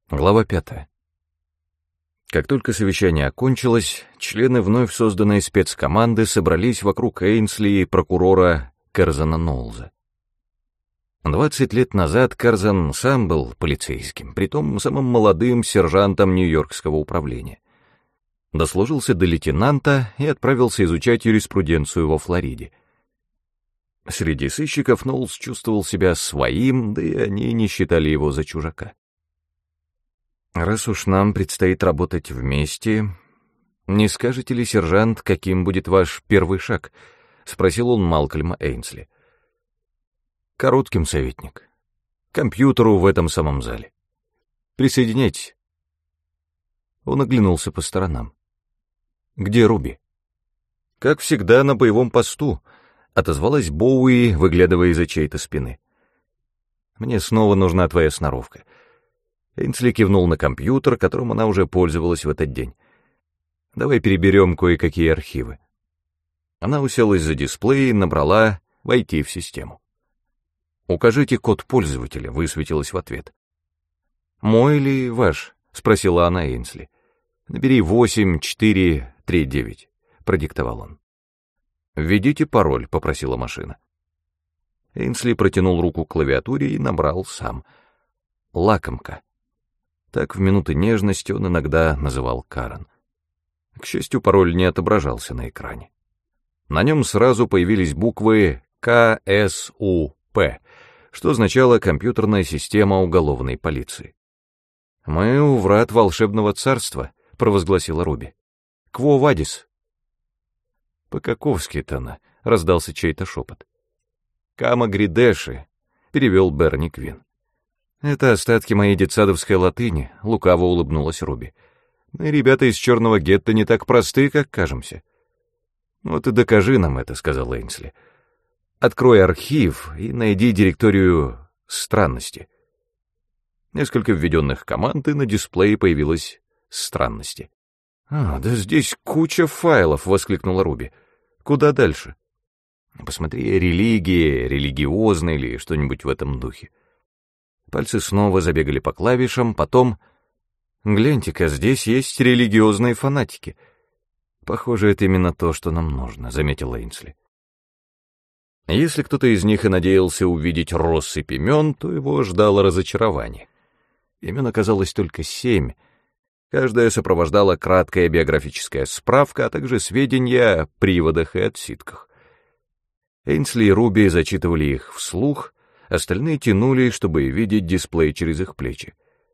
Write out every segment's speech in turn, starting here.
Глава 5. Как только совещание окончилось, члены вновь созданной спецкоманды собрались вокруг Эйнсли и прокурора Керзана Ноулза. 20 лет назад Керзан сам был полицейским, притом самым молодым сержантом Нью-Йоркского управления. Дослужился до лейтенанта и отправился изучать юриспруденцию во Флориде. Среди сыщиков Ноулз чувствовал себя своим, да и они не считали его за чужака. «Раз уж нам предстоит работать вместе, не скажете ли, сержант, каким будет ваш первый шаг?» — спросил он Малкольма Эйнсли. «Коротким, советник. Компьютеру в этом самом зале. Присоединяйтесь». Он оглянулся по сторонам. «Где Руби?» «Как всегда, на боевом посту», — отозвалась Боуи, выглядывая из-за чьей-то спины. «Мне снова нужна твоя сноровка». Эйнсли кивнул на компьютер, которым она уже пользовалась в этот день. «Давай переберем кое-какие архивы». Она уселась за дисплей и набрала «Войти в систему». «Укажите код пользователя», — высветилось в ответ. «Мой или ваш?» — спросила она Эйнсли. «Набери 8439», — продиктовал он. «Введите пароль», — попросила машина. Эйнсли протянул руку к клавиатуре и набрал сам. «Лакомка». Так в минуты нежности он иногда называл Карен. К счастью, пароль не отображался на экране. На нем сразу появились буквы КСУП, что означало «Компьютерная система уголовной полиции». «Мы у врат волшебного царства», — провозгласила Руби. «Кво вадис?» «По-каковски-то она», — раздался чей-то шепот. «Кама гридеши», — перевел Берни Квин. «Это остатки моей детсадовской латыни», — лукаво улыбнулась Руби. «Мы, ребята из черного гетто, не так просты, как кажемся». «Вот и докажи нам это», — сказал Эйнсли. «Открой архив и найди директорию странности». Несколько введенных команд, и на дисплее появилось «странности». «А, да здесь куча файлов», — воскликнула Руби. «Куда дальше?» «Посмотри, религия, религиозная или что-нибудь в этом духе». Пальцы снова забегали по клавишам, потом... «Гляньте-ка, здесь есть религиозные фанатики». «Похоже, это именно то, что нам нужно», — заметил Эйнсли. Если кто-то из них и надеялся увидеть россыпь имен, то его ждало разочарование. Имен оказалось только 7. Каждая сопровождала краткая биографическая справка, а также сведения о приводах и отсидках. Эйнсли и Руби зачитывали их вслух, остальные тянули, чтобы видеть дисплей через их плечи.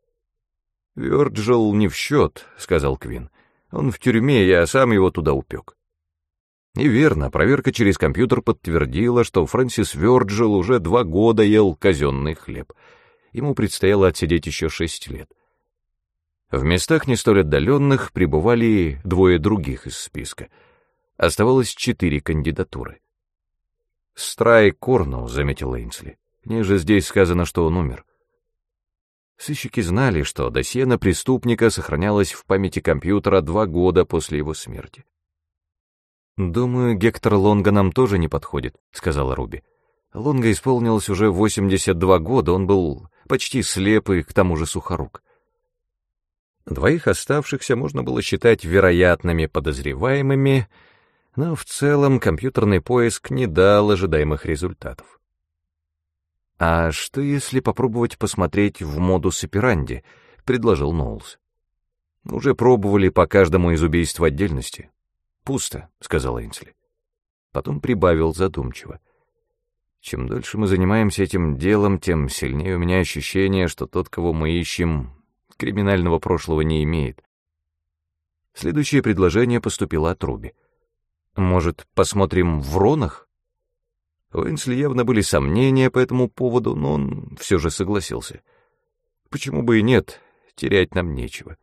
«Вёрджил не в счет», — сказал Квин. «Он в тюрьме, я сам его туда упек». И верно, проверка через компьютер подтвердила, что Фрэнсис Вёрджил уже 2 года ел казенный хлеб. Ему предстояло отсидеть еще 6 лет. В местах не столь отдаленных пребывали 2 других из списка. Оставалось 4 кандидатуры. «Страй Корнелл», — заметил Эйнсли. «Ниже здесь сказано, что он умер». Сыщики знали, что досье на преступника сохранялось в памяти компьютера 2 года после его смерти. «Думаю, Гектор Лонга нам тоже не подходит», — сказала Руби. Лонга исполнилось уже 82 года, он был почти слеп и к тому же сухорук. 2 оставшихся можно было считать вероятными подозреваемыми, но в целом компьютерный поиск не дал ожидаемых результатов. «А что, если попробовать посмотреть в модус операнди?» — предложил Ноулз. «Уже пробовали по каждому из убийств в отдельности». «Пусто», — сказал Эйнсли. Потом прибавил задумчиво. «Чем дольше мы занимаемся этим делом, тем сильнее у меня ощущение, что тот, кого мы ищем, криминального прошлого не имеет». Следующее предложение поступило от Руби. «Может, посмотрим в Ронах?» У Эйнсли явно были сомнения по этому поводу, но он все же согласился. «Почему бы и нет, терять нам нечего».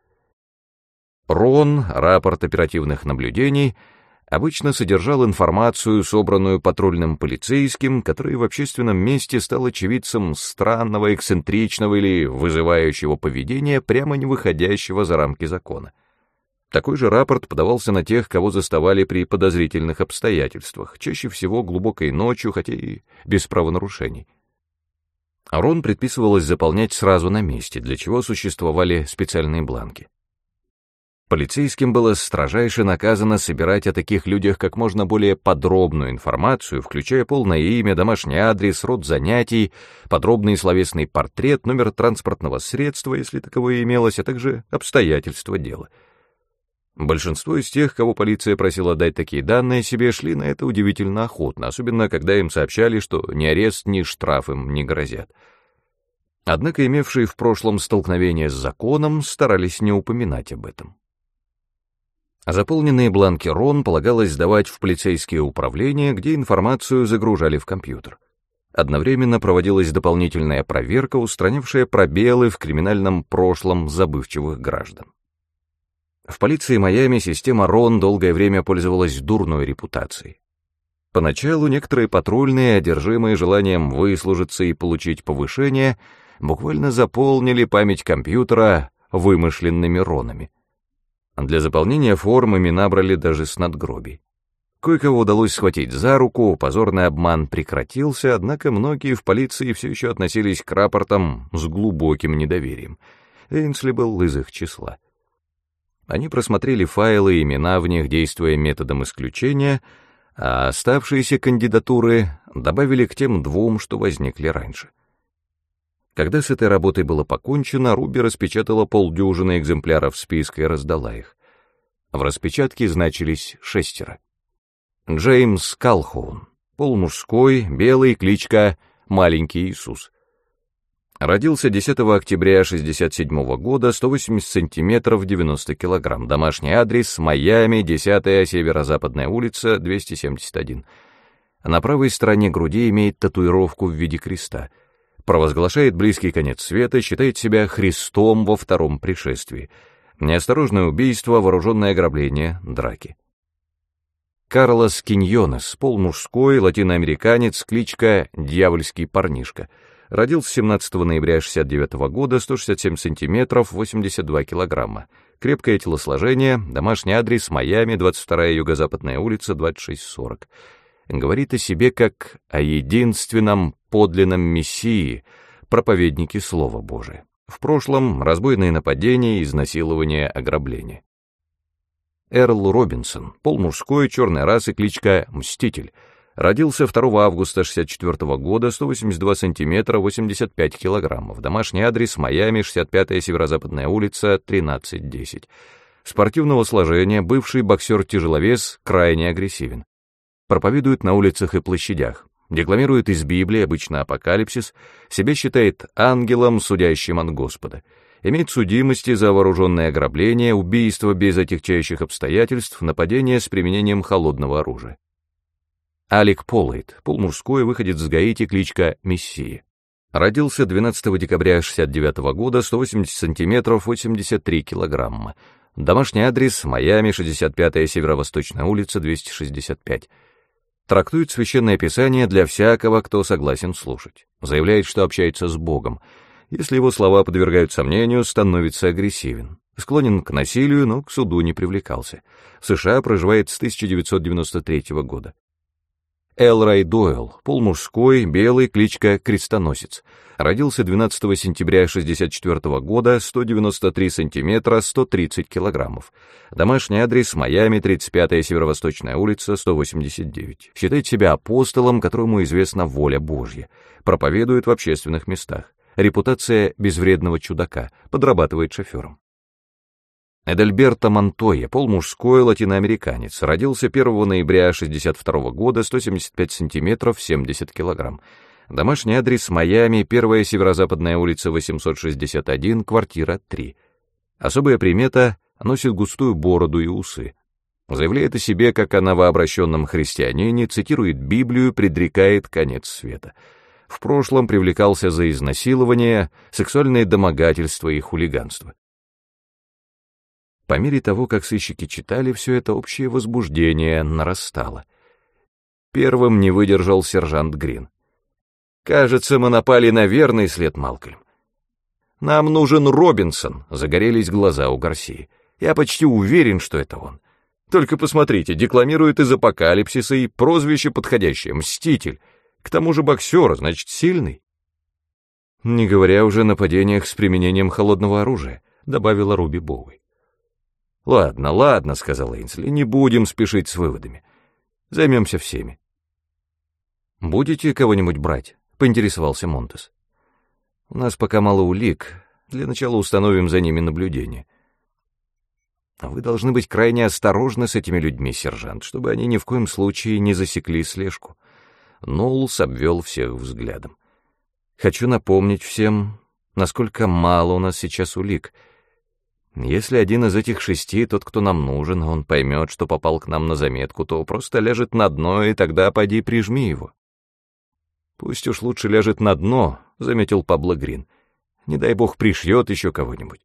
РОН, рапорт оперативных наблюдений, обычно содержал информацию, собранную патрульным полицейским, который в общественном месте стал очевидцем странного, эксцентричного или вызывающего поведения, прямо не выходящего за рамки закона. Такой же рапорт подавался на тех, кого заставали при подозрительных обстоятельствах, чаще всего глубокой ночью, хотя и без правонарушений. Рон предписывалось заполнять сразу на месте, для чего существовали специальные бланки. Полицейским было строжайше наказано собирать о таких людях как можно более подробную информацию, включая полное имя, домашний адрес, род занятий, подробный словесный портрет, номер транспортного средства, если таковое имелось, а также обстоятельства дела. Большинство из тех, кого полиция просила дать такие данные себе, шли на это удивительно охотно, особенно когда им сообщали, что ни арест, ни штраф им не грозят. Однако имевшие в прошлом столкновение с законом старались не упоминать об этом. Заполненные бланки Рон полагалось сдавать в полицейские управления, где информацию загружали в компьютер. Одновременно проводилась дополнительная проверка, устранявшая пробелы в криминальном прошлом забывчивых граждан. В полиции Майами система Рон долгое время пользовалась дурной репутацией. Поначалу некоторые патрульные, одержимые желанием выслужиться и получить повышение, буквально заполнили память компьютера вымышленными Ронами. Для заполнения форм имена брали даже с надгробий. Кое-кого удалось схватить за руку, позорный обман прекратился, однако многие в полиции все еще относились к рапортам с глубоким недоверием. Эйнсли был из их числа. Они просмотрели файлы и имена в них, действуя методом исключения, а оставшиеся кандидатуры добавили к тем двум, что возникли раньше. Когда с этой работой было покончено, Руби распечатала полдюжины экземпляров списка и раздала их. В распечатке значились 6. Джеймс Калхоун, полумужской, белый, кличка «Маленький Иисус». Родился 10 октября 1967 года, 180 сантиметров, 90 килограмм. Домашний адрес — Майами, 10-я Северо-Западная улица, 271. На правой стороне груди имеет татуировку в виде креста. Провозглашает близкий конец света, считает себя Христом во втором пришествии. Неосторожное убийство, вооруженное ограбление, драки. Карлос Киньонес, полмужской, латиноамериканец, кличка «Дьявольский парнишка». Родился 17 ноября 1969 года, 167 сантиметров, 82 килограмма. Крепкое телосложение, домашний адрес Майами, 22-я Юго-Западная улица, 2640. Говорит о себе как о единственном подлинном мессии, проповеднике Слова Божия. В прошлом разбойные нападения, изнасилования, ограбления. Эрл Робинсон, полмужской, черной расы, кличка «Мститель». Родился 2 августа 1964 года, 182 сантиметра, 85 килограммов. Домашний адрес Майами, 65-я Северо-Западная улица, 1310. Спортивного сложения, бывший боксер-тяжеловес, крайне агрессивен. Проповедует на улицах и площадях. Декламирует из Библии, обычно апокалипсис, себя считает ангелом, судящим от Господа. Имеет судимости за вооруженное ограбление, убийство без отягчающих обстоятельств, нападение с применением холодного оружия. Алек Поллейд, полмужской, выходец с Гаити, кличка Мессия. Родился 12 декабря 1969 года, 180 сантиметров, 83 килограмма. Домашний адрес Майами, 65-я Северо-Восточная улица, 265. Трактует Священное Писание для всякого, кто согласен слушать. Заявляет, что общается с Богом. Если его слова подвергают сомнению, становится агрессивен. Склонен к насилию, но к суду не привлекался. В США проживает с 1993 года. Элрай Дойл, полмужской, белый, кличка Крестоносец. Родился 12 сентября 1964 года, 193 сантиметра, 130 килограммов. Домашний адрес Майами, 35-я Северо-Восточная улица, 189. Считает себя апостолом, которому известна воля Божья. Проповедует в общественных местах. Репутация безвредного чудака, подрабатывает шофером. Эдальберто Монтойя, полмужской, латиноамериканец, родился 1 ноября 1962 года, 175 сантиметров, 70 килограмм. Домашний адрес Майами, 1-я Северо-Западная улица, 861, квартира 3. Особая примета — носит густую бороду и усы. Заявляет о себе как о новообращенном христианине, цитирует Библию, предрекает конец света. В прошлом привлекался за изнасилование, сексуальные домогательства и хулиганство. По мере того, как сыщики читали все это, общее возбуждение нарастало. Первым не выдержал сержант Грин. «Кажется, мы напали на верный след, Малкольм. Нам нужен Робинсон», — загорелись глаза у Гарсии. «Я почти уверен, что это он. Только посмотрите, декламирует из апокалипсиса и прозвище подходящее — Мститель. К тому же боксер, значит, сильный». «Не говоря уже о нападениях с применением холодного оружия», — добавила Руби Боуи. «Ладно, ладно», — сказал Эйнсли, — «не будем спешить с выводами. Займемся всеми». «Будете кого-нибудь брать?» — поинтересовался Монтес. «У нас пока мало улик. Для начала установим за ними наблюдение». «Вы должны быть крайне осторожны с этими людьми, сержант, чтобы они ни в коем случае не засекли слежку». Ноулс обвел всех взглядом. «Хочу напомнить всем, насколько мало у нас сейчас улик. Если один из этих 6, тот, кто нам нужен, он поймет, что попал к нам на заметку, то просто ляжет на дно, и тогда поди прижми его». «Пусть уж лучше ляжет на дно», — заметил Пабло Грин. «Не дай бог пришьет еще кого-нибудь».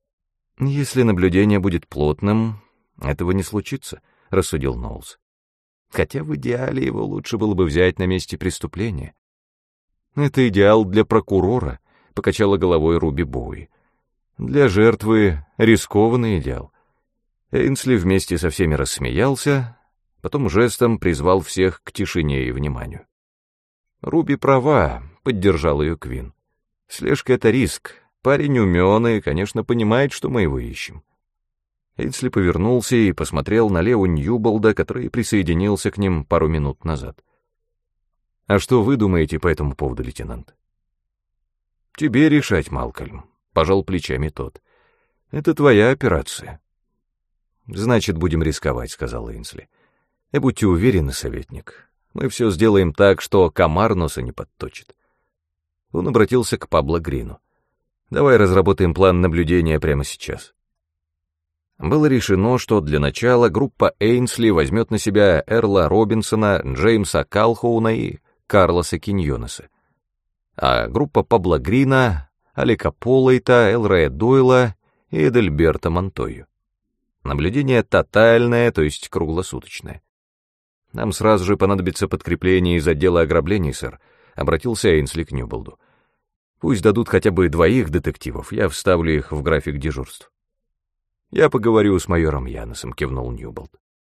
«Если наблюдение будет плотным, этого не случится», — рассудил Ноулс. «Хотя в идеале его лучше было бы взять на месте преступления». «Это идеал для прокурора», — покачала головой Руби Боуи. «Для жертвы рискованный идеал». Эйнсли вместе со всеми рассмеялся, потом жестом призвал всех к тишине и вниманию. «Руби права», — поддержал ее Квин. «Слежка — это риск. Парень умён и, конечно, понимает, что мы его ищем». Эйнсли повернулся и посмотрел на Лео Ньюболда, который присоединился к ним пару минут назад. «А что вы думаете по этому поводу, лейтенант?» «Тебе решать, Малкольм», — пожал плечами тот. «Это твоя операция». «Значит, будем рисковать», — сказал Эйнсли. «И будьте уверены, советник, мы все сделаем так, что комар носа не подточит». Он обратился к Пабло Грину. «Давай разработаем план наблюдения прямо сейчас». Было решено, что для начала группа Эйнсли возьмет на себя Эрла Робинсона, Джеймса Калхоуна и Карлоса Киньонеса, а группа Пабло Грина — Алека Поллейта, Элрея Дойла и Эдельберта Монтойо. Наблюдение тотальное, то есть круглосуточное. «Нам сразу же понадобится подкрепление из отдела ограблений, сэр», — обратился Эйнсли к Ньюболду. «Пусть дадут хотя бы 2 детективов, я вставлю их в график дежурств». «Я поговорю с майором Яносом», — кивнул Ньюболд.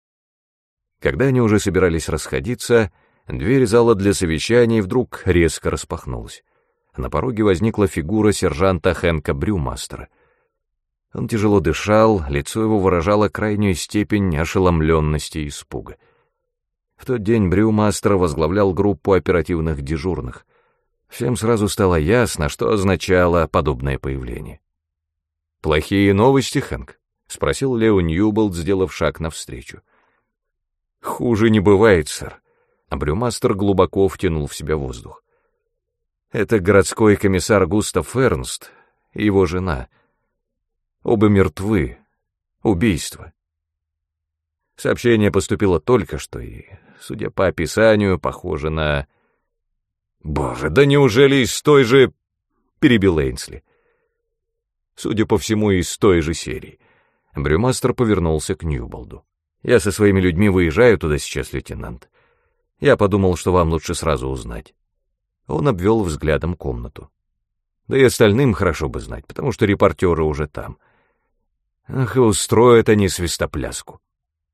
Когда они уже собирались расходиться, дверь зала для совещаний вдруг резко распахнулась. На пороге возникла фигура сержанта Хэнка Брюмастера. Он тяжело дышал, лицо его выражало крайнюю степень ошеломленности и испуга. В тот день Брюмастер возглавлял группу оперативных дежурных. Всем сразу стало ясно, что означало подобное появление. «Плохие новости, Хэнк?» — спросил Лео Ньюболд, сделав шаг навстречу. «Хуже не бывает, сэр». А Брюмастер глубоко втянул в себя воздух. «Это городской комиссар Густав Эрнст и его жена. Оба мертвы. Убийство». Сообщение поступило только что и, судя по описанию, похоже на... «Боже, да неужели из той же...» — перебил Эйнсли. «Судя по всему, из той же серии». Брюмастер повернулся к Ньюболду. «Я со своими людьми выезжаю туда сейчас, лейтенант. Я подумал, что вам лучше сразу узнать». Он обвел взглядом комнату. «Да и остальным хорошо бы знать, потому что репортеры уже там. Ах, и устроят они свистопляску».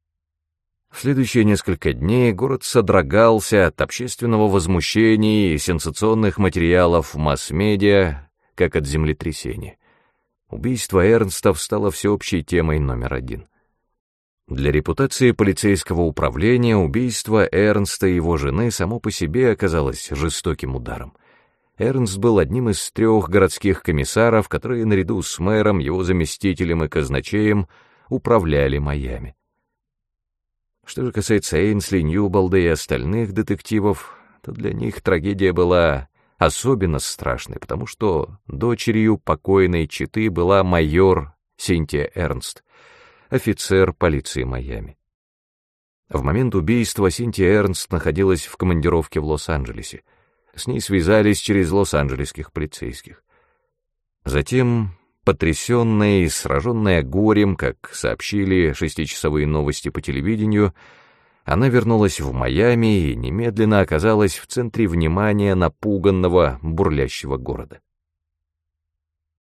В следующие несколько дней город содрогался от общественного возмущения и сенсационных материалов в масс-медиа, как от землетрясения. Убийство Эрнстов стало всеобщей темой номер 1. Для репутации полицейского управления убийство Эрнста и его жены само по себе оказалось жестоким ударом. Эрнст был одним из 3 городских комиссаров, которые наряду с мэром, его заместителем и казначеем управляли Майами. Что же касается Эйнсли, Ньюболда и остальных детективов, то для них трагедия была особенно страшной, потому что дочерью покойной четы была майор Синтия Эрнст, офицер полиции Майами. В момент убийства Синтия Эрнст находилась в командировке в Лос-Анджелесе. С ней связались через лос-анджелесских полицейских. Затем, потрясенная и сраженная горем, как сообщили 6-часовые новости по телевидению, она вернулась в Майами и немедленно оказалась в центре внимания напуганного, бурлящего города.